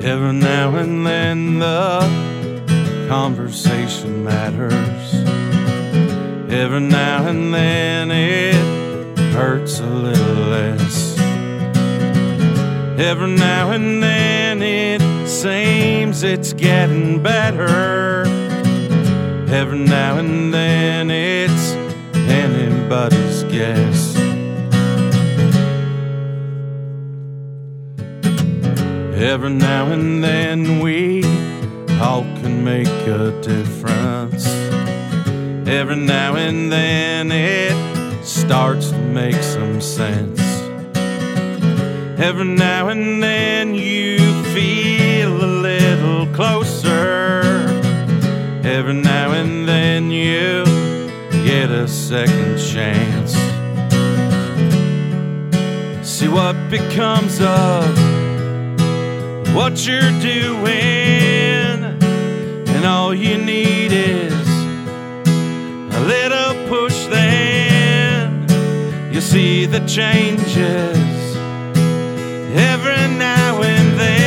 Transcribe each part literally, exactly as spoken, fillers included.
Every now and then the conversation matters. Every now and then it hurts a little less. Every now and then it seems it's getting better. Every now and then it's anybody's guess. Every now and then we all can make a difference. Every now and then it starts to make some sense. Every now and then you feel a little closer. Every now and then you get a second chance. See what becomes of what you're doing, and all you need is a little push, then you see the changes every now and then.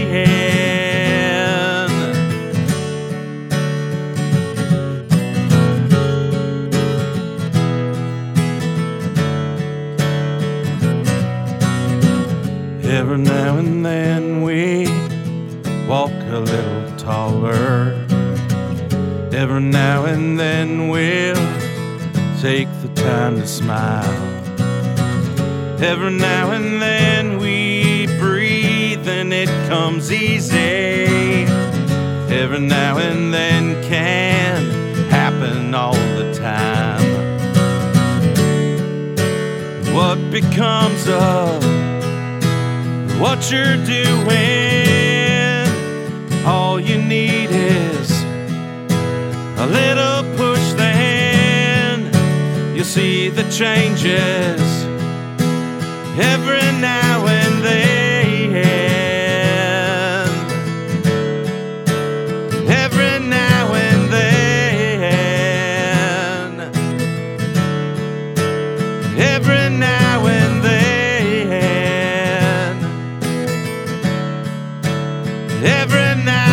Every now and then we walk a little taller. Every now and then we'll take the time to smile. Every now and then we breathe and it comes easy. Every now and then can happen all the time. What becomes of what you're doing, all you need is a little push, then you'll see the changes every now and then. Every now and then. Every now and then. Every now